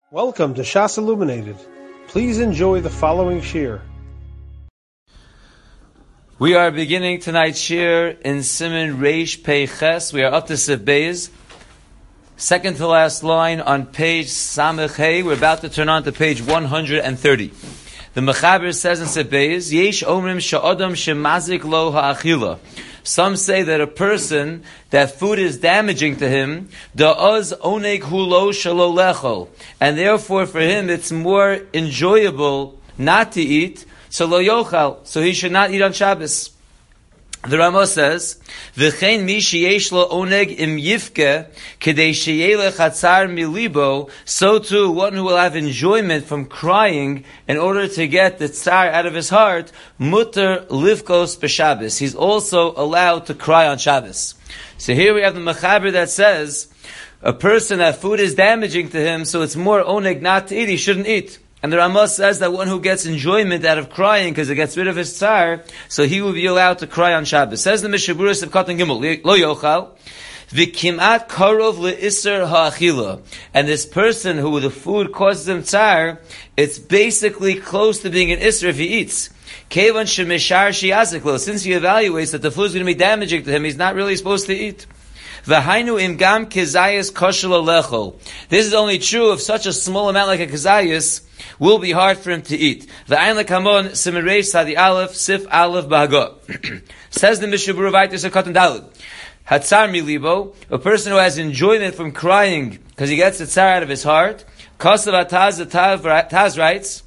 Welcome to Shas Illuminated. Please enjoy the following shir. We are beginning tonight's shir in Siman Reish Pei Ches. We are up to Sif Beis, second to last line on page Samech Hey. We're about to turn on to page 130. The Mechaber says in Sif Beis, Yesh Omrim Sha'odam Shemazik Lo Ha'achila. Some say that a person, that food is damaging to him, da'oz oneg hulo shelo lechol, and therefore for him it's more enjoyable not to eat, so lo yochal, so he should not eat on Shabbos. The Rama says, V'chein mi sheyesh lo oneg im yifke, kedei sheyelech hatzar milibo, so too one who will have enjoyment from crying in order to get the tzar out of his heart, mutter livkos b'Shabbos. He's also allowed to cry on Shabbos. So here we have the Mechaber that says, a person that food is damaging to him, so it's more oneg not to eat, he shouldn't eat. And the Ramah says that one who gets enjoyment out of crying because it gets rid of his tzar, so he will be allowed to cry on Shabbos. Says the Mishaburis of Katan Gimel, Lo Yochal, V'kimat karov le'isser ha'achila. And this person who the food causes him tzar, it's basically close to being an isser if he eats. Kevan shemeshar shi'aziklo. Since he evaluates that the food is going to be damaging to him, he's not really supposed to eat. V'hainu imgam kezayis kosher lechol. This is only true if such a small amount like a kezayis will be hard for him to eat. V'ayin lekamon simerei sadi aleph sif aleph b'hagot. Says the Mishabura Vaitis of Katan Daled. Hatzar milibo, a person who has enjoyment from crying because he gets the tzar out of his heart. Kosav ataz, the Taz writes,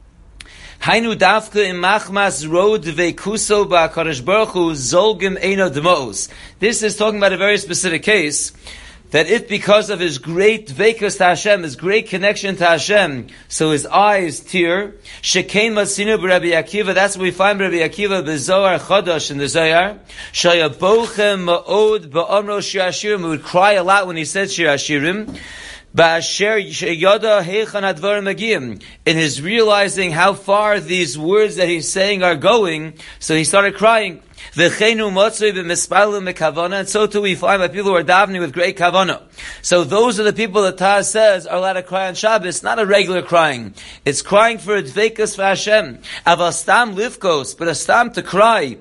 Hainu dafka im machmas ro dveikuso ba'akadosh baruch hu zolgim eino demos. This is talking about a very specific case, that if because of his great dveikus to Hashem, his great connection to Hashem, so his eyes tear, shekein matzinu b'Rabbi Akiva, that's what we find Rabbi Akiva b'Zohar Chodosh in the Zohar, shayabochem ma'od ba'omro shir hashirim, he would cry a lot when he said shir hashirim, in his realizing how far these words that he's saying are going, so he started crying. And so too we find by people who are davening with great kavanah. So those are the people that Taz says are allowed to cry on Shabbos, not a regular crying. It's crying for a dveikus for Hashem. Aval stam livkos, but a stam to cry.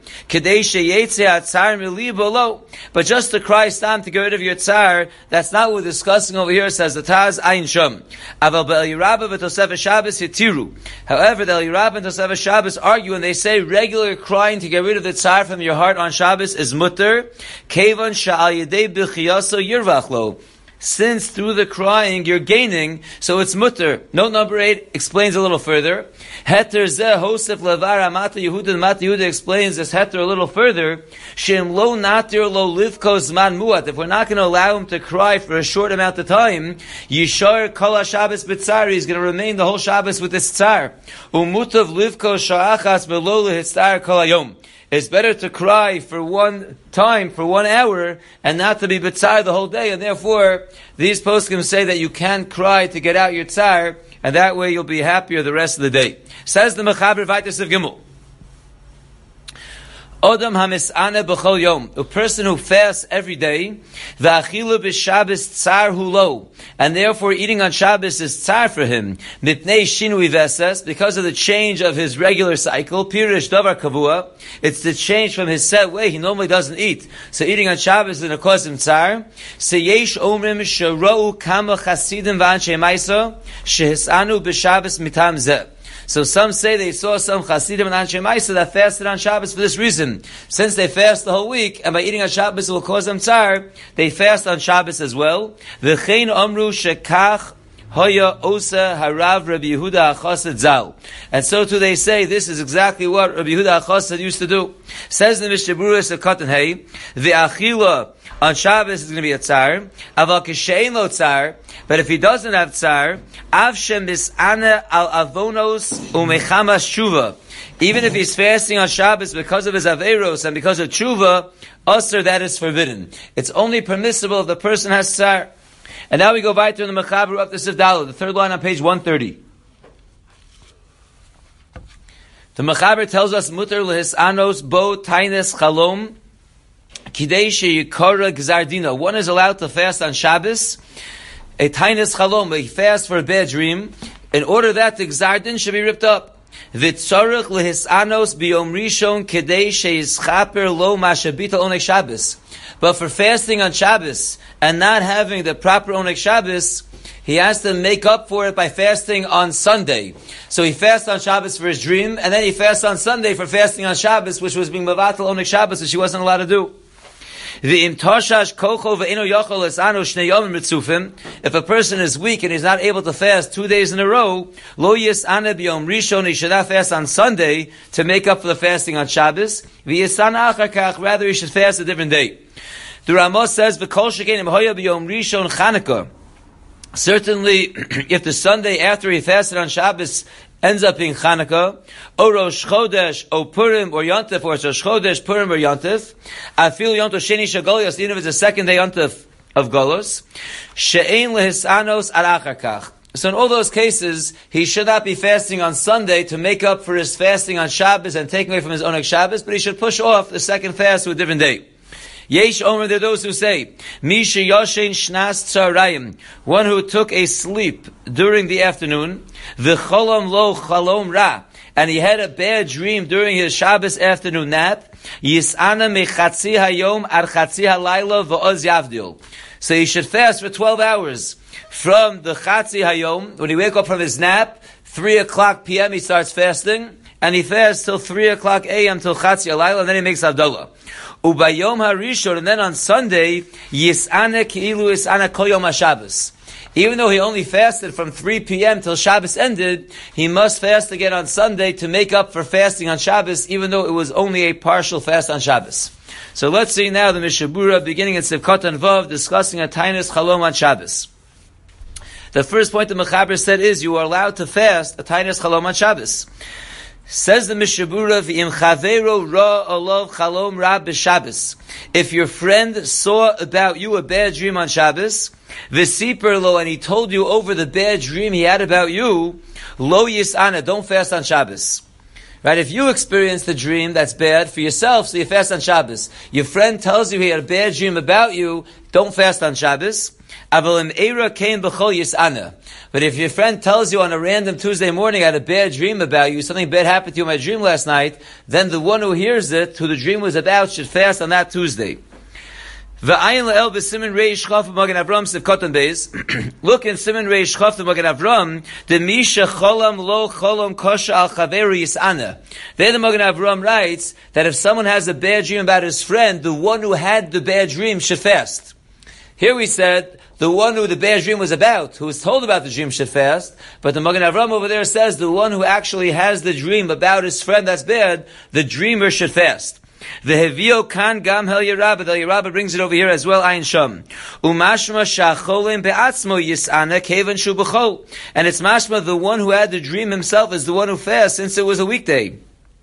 But just to cry stam to get rid of your tzar, that's not what we're discussing over here, says the Taz, Ayin Shom. Aval be'el Yerabah v'tosef Shabbos yitiru. However, the El Yerabah and Tosef Shabbos argue and they say regular crying to get rid of the tzar from your heart on Shabbos is mutter, kevan sha'al yedei b'chiyaso yirvachlo. Since through the crying you're gaining, so it's mutter. Note number 8 explains a little further. Heter zeh hosef levar amata Yehuda. Mata Yehuda explains this heter a little further. Shem lo natir lo livko zman muat. If we're not going to allow him to cry for a short amount of time, yishar kol haShabbos b'tzar. He's going to remain the whole Shabbos with this tzar. Umutav livko sha'achas melo lehitzar kol hayom. It's better to cry for one time, for 1 hour, and not to be b'tzar the whole day. And therefore, these poskim say that you can cry to get out your tzar, and that way you'll be happier the rest of the day. Says the Mechaber Vaitis of Gimel. Odam hamis'ane b'chol yom, a person who fasts every day, v'achilu b'Shabbos tzar hulo, and therefore eating on Shabbos is tzar for him, mipnei shinui v'eses, because of the change of his regular cycle, pirish davar kavua, it's the change from his set way, he normally doesn't eat, so eating on Shabbos is going to cause him tzar, seyesh omrim sherou kama chasidim v'anshe maisa, shehisanu b'Shabbos mitam zeh. So some say they saw some Chasidim and Anshe Maisa that fasted on Shabbos for this reason. Since they fast the whole week, and by eating on Shabbos it will cause them tzar, they fast on Shabbos as well. V'chein omru shekach hoya osa harav Rabbi Yehuda HaChassid Zal. And so too they say this is exactly what Rabbi Yehuda HaChassid used to do. Says the Mishaburis of Katan Hey, the achila on Shabbos is going to be a tzar, aval kishein lo tzar, but if he doesn't have tzar, avshem bis'ane al avonos umechamas shuva. Even if he's fasting on Shabbos because of his averos and because of tshuva, usher, that is forbidden. It's only permissible if the person has tzar. And now we go back to the Mechaber up to Sif Daled, the third line on page 130. The Mechaber tells us, muter lehisanos bo taines chalom, kidei sheyikara gzardina. One is allowed to fast on Shabbos a tainis chalom, he fasts for a bad dream, in order that the gzar din should be ripped up. V'tzorich lehisanos biyom rishon kedei sheizchaper lo mashabita oneg Shabbos. But for fasting on Shabbos and not having the proper oneg Shabbos, he has to make up for it by fasting on Sunday. So he fasts on Shabbos for his dream, and then he fasts on Sunday for fasting on Shabbos, which was being mevatel oneg Shabbos, which he wasn't allowed to do. If a person is weak and he's not able to fast 2 days in a row, lo yis'ana b'yom rishon, he should not fast on Sunday to make up for the fasting on Shabbos. V'yis'ana achar kach, rather he should fast a different day. The Ramos says, v'kol shekenim hoya b'yom rishon Chanukah. Certainly, if the Sunday after he fasted on Shabbos ends up being Chanukah, or Rosh Chodesh, or Purim, or Yontif, or Rosh Chodesh, Purim, or Yontif, Afil Yontif Sheni Shagolios, even if it's the second day Yontif of Golos, She'ein lehisanos ad achar kach. So in all those cases, he should not be fasting on Sunday to make up for his fasting on Shabbos and taking away from his oneg Shabbos, but he should push off the second fast to a different day. Yesh Omer, there are those who say, Misha Yoshen Shnas Tzarayim, one who took a sleep during the afternoon, V'cholom lo chalom ra, and he had a bad dream during his Shabbos afternoon nap, Yis'ana mechatzi hayom ar chatzi halayla v'oz yavdil. So he should fast for 12 hours. From the chatzi hayom, when he wake up from his nap, 3 o'clock p.m. he starts fasting, and he fasts till 3 o'clock a.m. till chatzi halayla, and then he makes Havdalah. Ubayom harishon, and then on Sunday, yis'ana ki'ilu yis'ana kol yom HaShabbos. Even though he only fasted from 3 p.m. till Shabbos ended, he must fast again on Sunday to make up for fasting on Shabbos, even though it was only a partial fast on Shabbos. So let's see now the Mishabura, beginning in Sivkot and Vav, discussing a tainis chalom on Shabbos. The first point the Mechaber said is, you are allowed to fast a tainis chalom on Shabbos. Says the Mishabura, V'im chaveiro ra olav chalom ra b'Shabbos. If your friend saw about you a bad dream on Shabbos, v'siper lo, and he told you over the bad dream he had about you, lo yis'ana, don't fast on Shabbos. Right? If you experience the dream that's bad for yourself, so you fast on Shabbos. Your friend tells you he had a bad dream about you, don't fast on Shabbos. But if your friend tells you on a random Tuesday morning, I had a bad dream about you, something bad happened to you in my dream last night, then the one who hears it, who the dream was about, should fast on that Tuesday. Look in Siman Reish Chaf the Magen Avram, the Misha Cholam Lo Cholam Kosha Al Chaveru Yis'ana. There the Magen Avram writes that if someone has a bad dream about his friend, the one who had the bad dream should fast. Here we said, the one who the bad dream was about, who was told about the dream, should fast. But the Magen Avram over there says, the one who actually has the dream about his friend that's bad, the dreamer should fast. The Hevio kan gam hel Yerabah. The Yerabah brings it over here as well. Ayin sham. Umashma shacholim be'atzmo yis'ana kevan shu b'chol. And it's mashma, the one who had the dream himself is the one who fasts, since it was a weekday.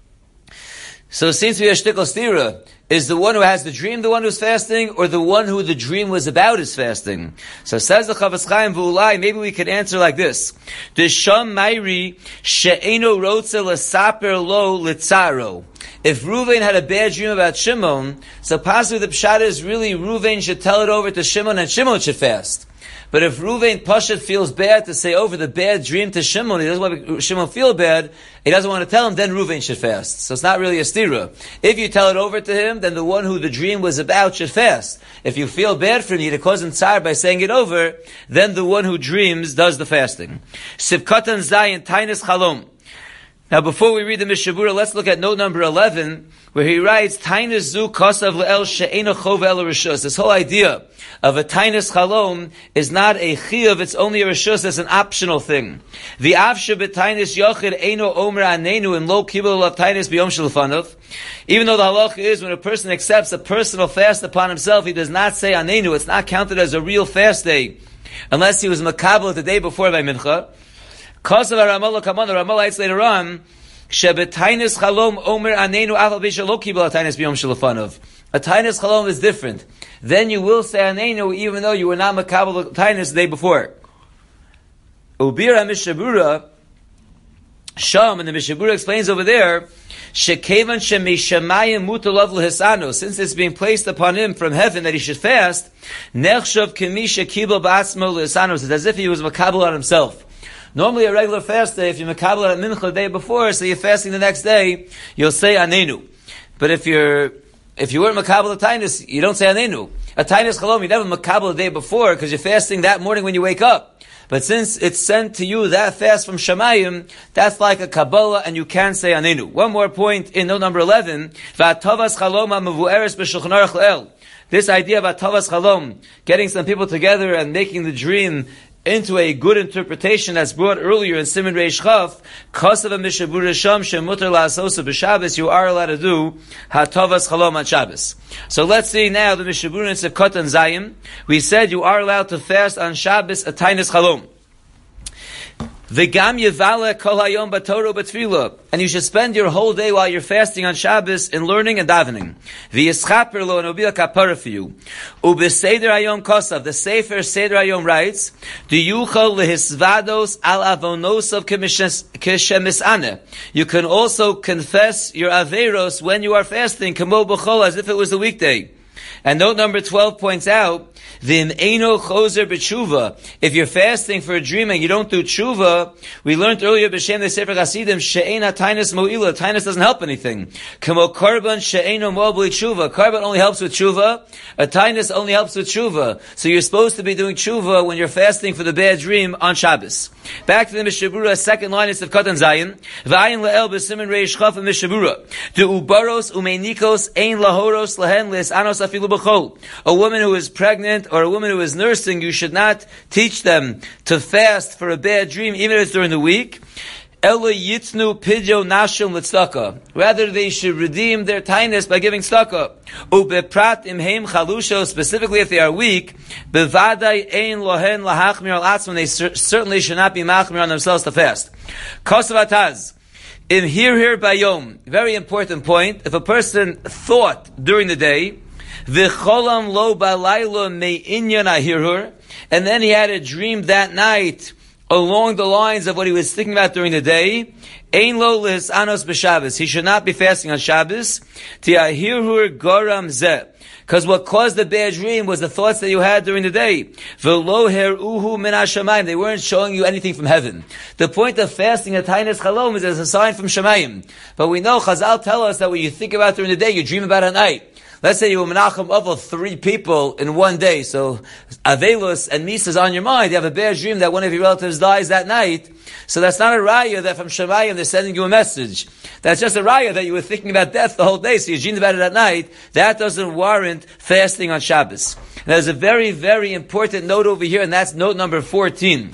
So it seems to be a shtickle stira. Is the one who has the dream the one who's fasting, or the one who the dream was about is fasting? So says the Chafetz Chaim v'ulai, maybe we could answer like this. Desham Mairi she'eno rotze l'saper lo litzaro. If Ruvain had a bad dream about Shimon, so possibly the pshat is really Ruvain should tell it over to Shimon and Shimon should fast. But if Ruvain Pashat feels bad to say over the bad dream to Shimon, he doesn't want Shimon feel bad, he doesn't want to tell him, then Ruvain should fast. So it's not really a stira. If you tell it over to him, then the one who the dream was about should fast. If you feel bad for him, you cause him tsar by saying it over, then the one who dreams does the fasting. Sivkatan Zayin Tainis Chalom. Now, before we read the Mishabura, let's look at note number 11, where he writes, Tainis zu kosav le'el she'ena chov el rishus. This whole idea of a Tainis chalom is not a chiyuv, it's only a rishus, it's an optional thing. The avshe b'Tainis yochid eino omer anenu in lo kibul of Tainis b'yom shelfanov. Even though the halacha is when a person accepts a personal fast upon himself, he does not say anenu, it's not counted as a real fast day, unless he was makabel the day before by mincha. Because of Ramallah Kaman, the Ramallah writes later on, Shebetainis Chalom Omer Anenu Afal B'Shalo Kibul Atainis B'Yom Shelafanov. A Tainis Chalom is different. Then you will say Anenu even though you were not Makabel Tainis the day before. Ubira Mishabura Sham, and the Mishabura explains over there, shekevan shemishamayim mutalav lehisano, since it's being placed upon him from heaven that he should fast, nechshav kemisha kibel ba'atzmo lehisano, it's as if he was makabel on himself. Normally a regular fast day, if you're makabel at mincha the day before, so you're fasting the next day, you'll say anenu. But if you weren't makabel at tainus, you don't say anenu. A tainus chalom, you never makabel the day before, because you're fasting that morning when you wake up. But since it's sent to you, that fast from Shamayim, that's like a Kabbalah, and you can say anenu. One more point in note number 11, v'atavas chalom ha'mevu'eres b'shulchan aruch le'el. This idea of atavas chalom, getting some people together and making the dream into a good interpretation that's brought earlier in Siman Reish Chaf, Kosav Mishabura Sham Shemutar La'asosa B'Shabbos, you are allowed to do Hatavas Chalom on Shabbos. So let's see now the Mishabura in Sefkot and Zayim. We said you are allowed to fast on Shabbos a Tainis Chalom. V'gam yevala kol hayom b'Torah b'tefillah, and you should spend your whole day while you're fasting on Shabbos in learning and davening. V'yischaper lo, and it'll be a kapara for you. U'b'seder hayom kosav, the Sefer Seder Hayom writes, D'yuchol lehisvados al avonosav k'shemisane. You can also confess your averos when you are fasting, kamo b'chol, as if it was a weekday. And note number 12 points out, V'im eino choser b'tshuva. If you're fasting for a dream and you don't do tshuva, we learned earlier b'shem the Sefer Chasidim, she'ein ha-tainus mo'ila. Tainus doesn't help anything. Kamo korban she'eino mo'il b'li tshuva. Korban only helps with tshuva. A tainus only helps with tshuva. So you're supposed to be doing tshuva when you're fasting for the bad dream on Shabbos. Back to the Mishabura, second line is of Katan Zayin. V'ayin le'el b'simen reish chaf and Mishabura. De'ubaros u'meinikos ein lahoros lehen le'esanos afilu b'chol. A woman who is pregnant or a woman who is nursing, you should not teach them to fast for a bad dream, even if it's during the week. Ela yitnu pidyo nashim l'tzedakah. Rather, they should redeem their tainus by giving tzedakah. Ubeprat imheim chalusho, specifically if they are weak, bevadai ein lohen lahachmir al atzman, they certainly should not be machmir on themselves to fast. Kosavataz. Im here bayom. Very important point. If a person thought during the day, v'cholam lo balaylo me'inyan ahirhur, and then he had a dream that night along the lines of what he was thinking about during the day, ein lo lehisanos b'Shabbos. He should not be fasting on Shabbos. Ti ahirhur goram zeh. Because what caused the bad dream was the thoughts that you had during the day. V'lo heruhu min hashamayim. They weren't showing you anything from heaven. The point of fasting at Tainis Chalom is as a sign from Shamayim. But we know, Chazal tell us that what you think about during the day, you dream about at night. Let's say you were Menachem Avel 3 people in one day, so Avelus and Misas on your mind, you have a bad dream that one of your relatives dies that night, so that's not a raya that from Shemayim they're sending you a message. That's just a raya that you were thinking about death the whole day, so you dreamed about it at night. That doesn't warrant fasting on Shabbos. And there's a very, very important note over here, and that's note number 14.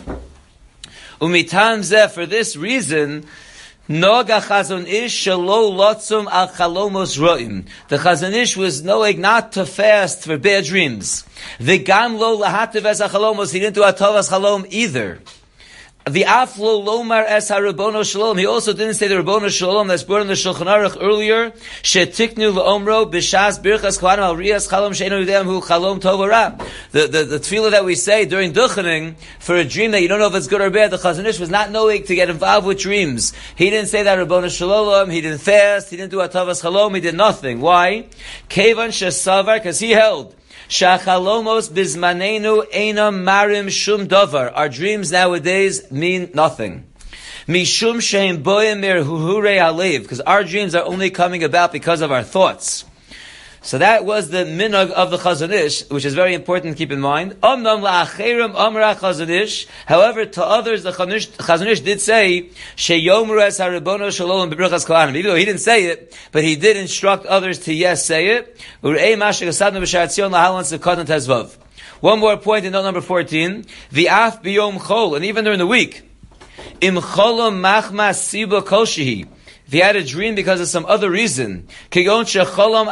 Umitam zeh, for this reason, Noga Chazon Ish shelo lotzum al chalomos ro'im. The Chazon Ish was knowing not to fast for bad dreams. V'gam lo lahativ es chalomos. He didn't do atavas chalom either. The aflo lomar es harabono shalom. He also didn't say the rabono shalom that's brought in the Shulchan Aruch earlier. Shetiknu leomro b'shas birchas kohanim al riyas chalom she'enu yudem hu chalom tov ra. The tefillah that we say during duchening for a dream that you don't know if it's good or bad. The Chazon Ish was not knowing to get involved with dreams. He didn't say that rabono shalom. He didn't fast. He didn't do atavas chalom. He did nothing. Why? Kevan shesavar, because he held Shachalomos bizmanenu einam marim shum davar. Our dreams nowadays mean nothing. Mishum sheim boim mir huhure alev, because our dreams are only coming about because of our thoughts. So that was the minhag of the Chazon Ish, which is very important to keep in mind. Omnam la'acherim amra Chazon Ish. However, to others, the Chazon Ish did say, Sheyomru es haribono shalom b'brichas kohanim. Even though he didn't say it, but he did instruct others to yes say it. Urei mashik asadna b'shar tzion lahalan sevkatan tezvav. One more point in note number 14. V'af b'yom chol, and even during the week. Im cholom machma siba kol shehi. If he had a dream because of some other reason, for example,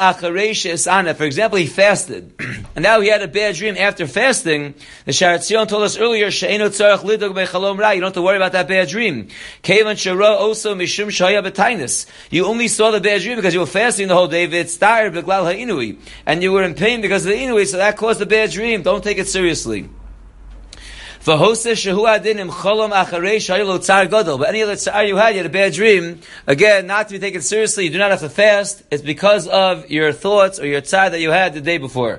he fasted, and now he had a bad dream after fasting, the Sha'ar Tzion told us earlier, you don't have to worry about that bad dream. You only saw the bad dream because you were fasting the whole day, and you were in pain because of the inui, so that caused the bad dream. Don't take it seriously. But any other tzar you had a bad dream, again, not to be taken seriously, you do not have to fast. It's because of your thoughts or your tzar that you had the day before.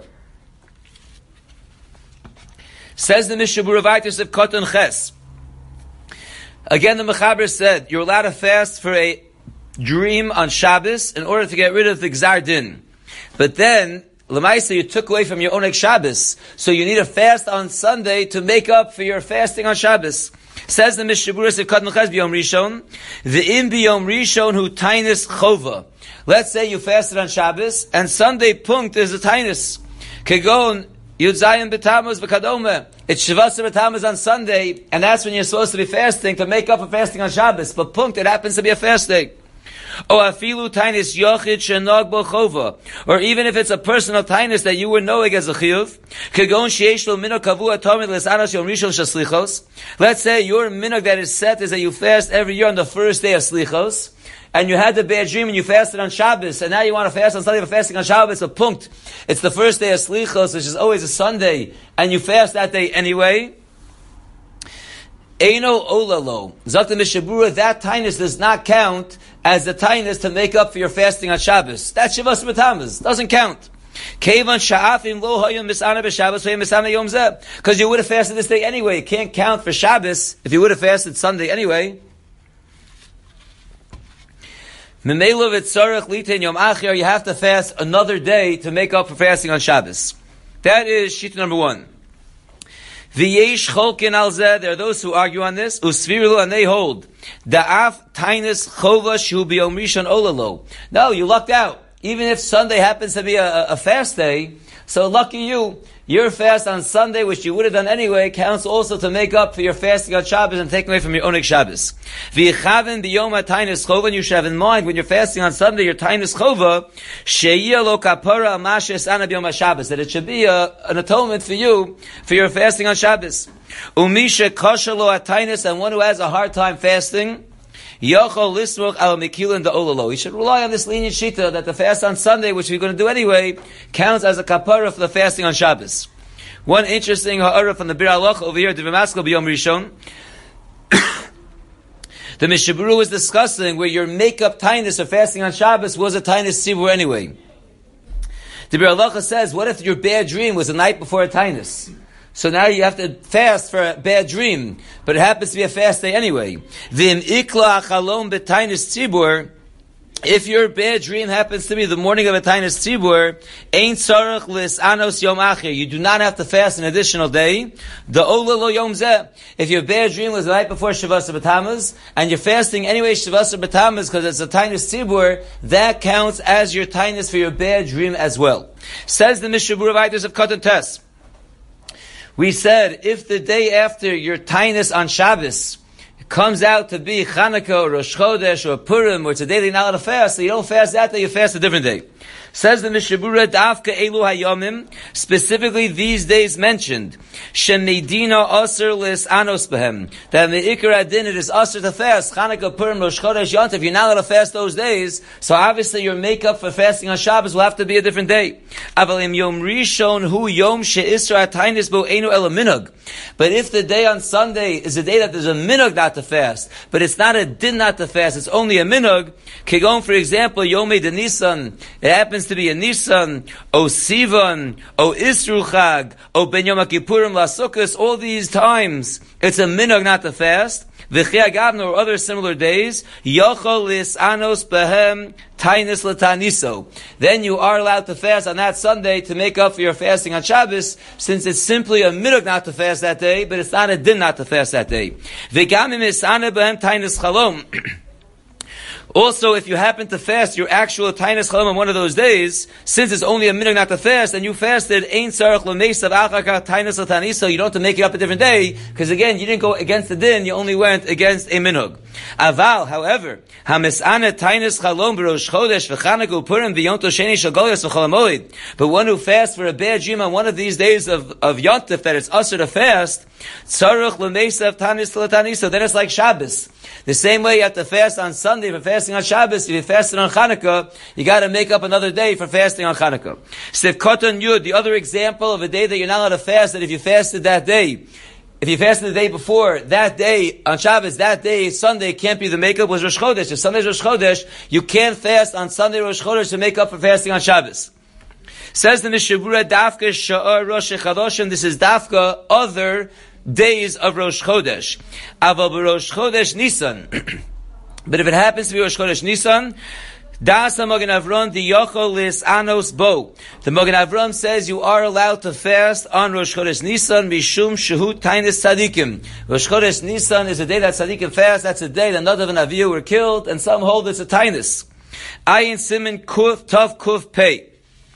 Says the Mishnah Berurah of Koton Ches. Again, the Mechaber said, you're allowed to fast for a dream on Shabbos in order to get rid of the Gzar Din. But then, L'maisa, you took away from your Oneg Shabbos, so you need a fast on Sunday to make up for your fasting on Shabbos. Says the Mishnah Berurah of Koton Ches b'Yom Rishon, V'im b'Yom Rishon hu tainis chova. Let's say you fasted on Shabbos, and Sunday punkt is a tainis. Kegon, Yud Zayin b'Tammuz b'Kadoma. It's Shavasar b'Tammuz on Sunday, and that's when you're supposed to be fasting to make up for fasting on Shabbos. But punkt, it happens to be a fast day. Or afilu tainis yochid shenog bo chova, or even if it's a personal tainis that you were knowing as a chiyuv, kegon sheish lo minog kavua tomid lesanos yom rishon sheslichos. Let's say your minog that is set is that you fast every year on the first day of slichos, and you had the bad dream and you fasted on Shabbos, and now you want to fast on Sunday for fasting on Shabbos, so punkt. It's the first day of slichos, which is always a Sunday, and you fast that day anyway. Eino olalo. Zok the Mishnah Berurah, that tainus does not count as the tainus to make up for your fasting on Shabbos. That's Shavas B'Tammuz. Doesn't count. Kevan sha'afim lo hayom misana b'Shabbos hayom misana yom zeh. Because you would have fasted this day anyway. It can't count for Shabbos if you would have fasted Sunday anyway. Memelo v'tzarech litin yom achir. You have to fast another day to make up for fasting on Shabbos. That is shita number 1. V'yesh cholkin al zeh. There are those who argue on this. Usviru, and they hold da'af tainis chova shu b'yom rishon olalo. No, you lucked out. Even if Sunday happens to be a fast day, so lucky you. Your fast on Sunday, which you would have done anyway, counts also to make up for your fasting on Shabbos and taking away from your Oneg Shabbos. V'yichaven b'yom ha'tainis chova, and you should have in mind when you're fasting on Sunday, your tainis chova, she'yeh lo kapara mashes ana b'yom ha'Shabbos, that it should be an atonement for you for your fasting on Shabbos. Umisha kosher lo ha'tainis, and one who has a hard time fasting, Yochol lismuch al mikilin da olalo. You should rely on this lenient shita that the fast on Sunday, which we're going to do anyway, counts as a kapara for the fasting on Shabbos. One interesting ha'ara from the Bir Halacha over here, Divamaskal b'Yom Rishon. The Mishnah Berurah was discussing where your makeup tainus of fasting on Shabbos was a tainus tzibur anyway. The Bir Halacha says, what if your bad dream was the night before a tainus? So now you have to fast for a bad dream, but it happens to be a fast day anyway. V'im ikla chalom b'tainis tzibur. If your bad dream happens to be the morning of a tainis tzibur, ein tzarech lisanos yom achir. You do not have to fast an additional day. The ola lo yom zeh. If your bad dream was the night before Shavas B'Tammuz, and you're fasting anyway Shavas B'Tammuz because it's a tainis tzibur, that counts as your tainis for your bad dream as well. Says the Mishnah Berurah of Koton Tes. We said, if the day after your tainus on Shabbos comes out to be Chanukah or Rosh Chodesh or Purim, or it's a day that you're not allowed to fast, so you don't fast that day, you fast a different day. Says the Mishnah Berurah, Dafka Elu Hayomim, specifically these days mentioned, Shemedina Aser Lis Anos Behem, that in the Ikar Adin it is Aser to fast, Chanukah, Purim, Rosh Chodesh, Yontif, you're not allowed to fast those days, so obviously your makeup for fasting on Shabbos will have to be a different day. Avalim Yom Rishon Hu Yom She'isra Tainis Bo Einu Ela Minug. But if the day on Sunday is a day that there's a minug not to fast, but it's not a din not to fast, it's only a minug, Kegon, for example, Yomei de Nisan, it happens to be a Nisan, O Sivan, O Isru Chag, O Ben Yom HaKippurim LaSukkos, all these times, it's a minug not to fast, V'chia Gavna, or other similar days, Yochol Lis Anos Behem, Tainis Lataniso. Then you are allowed to fast on that Sunday to make up for your fasting on Shabbos, since it's simply a minug not to fast that day, but it's not a din not to fast that day. V'gamim Isana Behem Tainis Chalom. Also, if you happen to fast your actual Tainis Chalom on one of those days, since it's only a minug not to fast, and you fasted Ein Tzarech L'Meisav Achakach Tainis L'Taniso, you don't have to make it up a different day, because again, you didn't go against the din, you only went against a minug. Aval, however, Hamisana Tainis Chalom B'Rosh Chodesh V'Chanukah U'Purim V'Yom Tov Sheni Shel Golios V'Chol HaMoed. But one who fasts for a bad dream on one of these days of Yontif that it's usher to fast, Tzarech L'Meisav Tainis L'Taniso, then it's like Shabbos. The same way you have to fast on Sunday for fasting on Shabbos, if you fasted on Chanukah, you got to make up another day for fasting on Chanukah. Siv Koton Yud, the other example of a day that you're not allowed to fast, that if you fasted that day, If you fasted the day before, that day, on Shabbos, that day, Sunday, can't be the makeup, was Rosh Chodesh. If Sunday's Rosh Chodesh, you can't fast on Sunday Rosh Chodesh to make up for fasting on Shabbos. Says the Mishnah Berurah, Dafka Sha'ar Rosh Chodesh, this is Dafka, other days of Rosh Chodesh. Aval Rosh Chodesh Nisan. But if it happens to be Rosh Chodesh Nisan, Das HaMagen Avram Diyochol Lis Anos Bo. The Magen Avram says you are allowed to fast on Rosh Chodesh Nisan Mishum Shehut Tainis Tzadikim. Rosh Chodesh Nisan is a day that Tzadikim fast. That's a day that Nadav and Avihu were killed, and some hold it's a Tainis. Ayin Siman Kuf Tav Kuf Pei.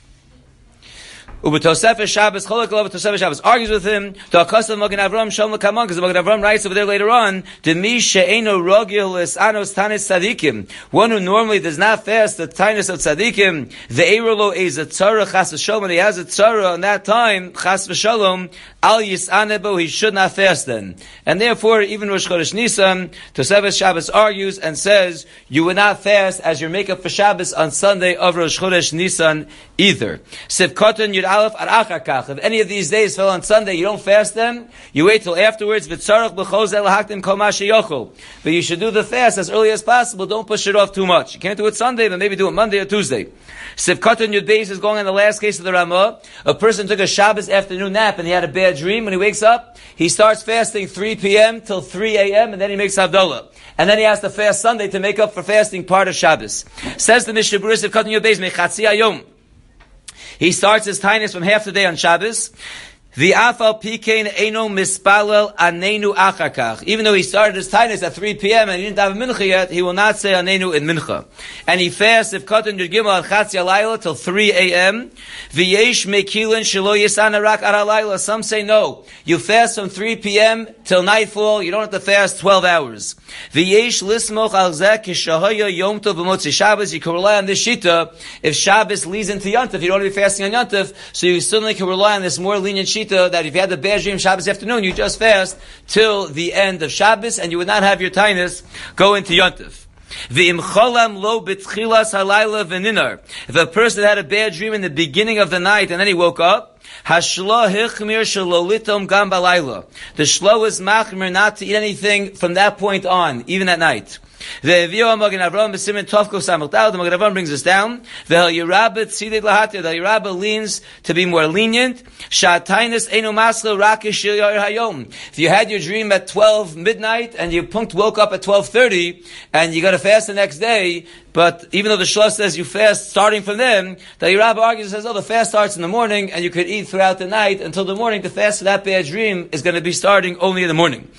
Ubetosefes Shabbos Cholak Lov Tosefes Shabbos argues with him. To Akasav Magen Avram Shalom Lekaman, because the Magen Avram writes over there later on, Demi She'eno Rogil Es Anos Tanis Tzadikim. One who normally does not fast the Tanis of Tzadikim, the Eirolo is a Tzara Chas V'Shalom, and he has a Tzara on that time Chas V'Shalom Al Yis'anebo, he should not fast then. And therefore, even Rosh Chodesh Nisan, Tosefes Shabbos argues and says you would not fast as your makeup for Shabbos on Sunday of Rosh Chodesh Nisan either. Sivkotan Yud Aleph Ar Achar. If any of these days fell on Sunday, you don't fast them, you wait till afterwards. V'tzarach b'chozel lahaktim kol ma sheyochel. But you should do the fast as early as possible. Don't push it off too much. You can't do it Sunday, but maybe do it Monday or Tuesday. Sivkotan Yud Beis is going on the last case of the Ramah. A person took a Shabbos afternoon nap and he had a bad dream. When he wakes up, he starts fasting 3 p.m. till 3 a.m. and then he makes Havdalah. And then he has to fast Sunday to make up for fasting part of Shabbos. Says the Mishnah Berurah, Sivkotan Yud Beis mechatzi hayom. He starts his tainus from half the day on Shabbos. The afal pikein eno mispalel anenu achakach. Even though he started his tainus at 3 p.m. and he didn't have a mincha yet, he will not say anenu in mincha. And he fasts if katan yud gimel al chatzi alayla till 3 a.m. V'yesh mekilin shelo yisana rak ar alayla. Some say no. You fast from 3 p.m. till nightfall. You don't have to fast 12 hours. V'yesh lismoch al zeh kishahaya yom tov b'motzi Shabbos. You can rely on this shita if Shabbos leads into Yontif. You don't want to be fasting on Yontif, so you certainly can rely on this more lenient shita that if you had the bad dream Shabbos afternoon, you just fast till the end of Shabbos, and you would not have your tainus go into Yontif. V'im cholam lo b'tchilas halayla v'ninar. If a person had a bad dream in the beginning of the night and then he woke up, hashlo hichmir shalolitom gam balayla. The shlo is machmir not to eat anything from that point on, even at night. The Magen Avram brings us down. The Yerabba leans to be more lenient. If you had your dream at 12 midnight and you woke up at 12:30 and you got to fast the next day, but even though the Shlosh says you fast starting from then, the Yerabba argues and says, the fast starts in the morning and you could eat throughout the night until the morning. The fast for that bad dream is going to be starting only in the morning.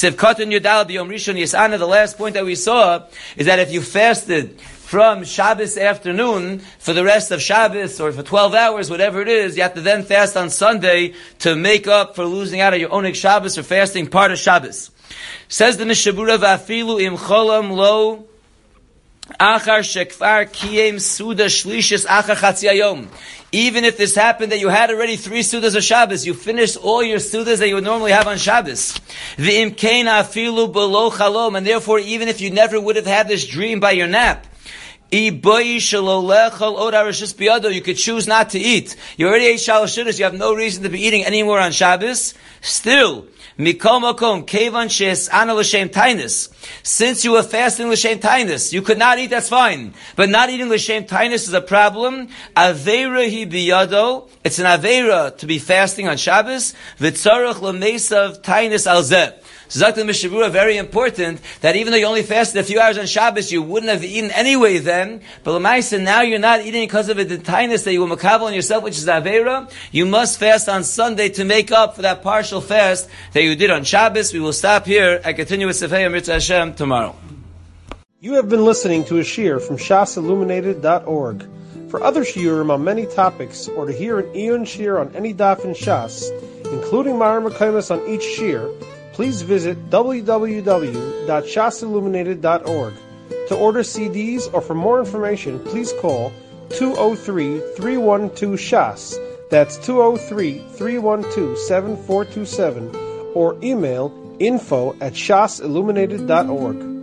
The last point that we saw is that if you fasted from Shabbos afternoon for the rest of Shabbos or for 12 hours, whatever it is, you have to then fast on Sunday to make up for losing out of your Oneg Shabbos or fasting part of Shabbos. Says the Mishnah Berurah, V'afilu im cholam lo achar shekfar kiyem suda shlishis achar chatzi hayom. Even if this happened that you had already 3 sudas of Shabbos, you finished all your sudas that you would normally have on Shabbos. V'im kein afilu below chalom, and therefore even if you never would have had this dream by your nap, you could choose not to eat. You already ate shalosh sudas, you have no reason to be eating anymore on Shabbos. Still, Mikol Makom, Kevan Shes Ana L'Shem Tainus. Since you were fasting L'Shem Tainus, you could not eat, that's fine. But not eating L'Shem Tainus is a problem. Aveira hi biyado. It's an Aveira to be fasting on Shabbos. V'tzarech l'meisav Tainus al zeh. So Zakta Mishnah Berurah, very important, that even though you only fasted a few hours on Shabbos, you wouldn't have eaten anyway then. But L'maisa, now you're not eating because of a tainus that you will makabel on yourself, which is Aveira. You must fast on Sunday to make up for that partial fast that you did on Shabbos. We will stop here and continue with Sefei Mitzvah Hashem tomorrow. You have been listening to a shiur from shasilluminated.org. For other shiurim on many topics, or to hear an Eon shiur on any daf in Shas, including Mara Mekaymas on each shiur, please visit www.shasilluminated.org. To order CDs or for more information, please call 203-312-SHAS. That's 203-312-7427. Or email info@shasilluminated.org.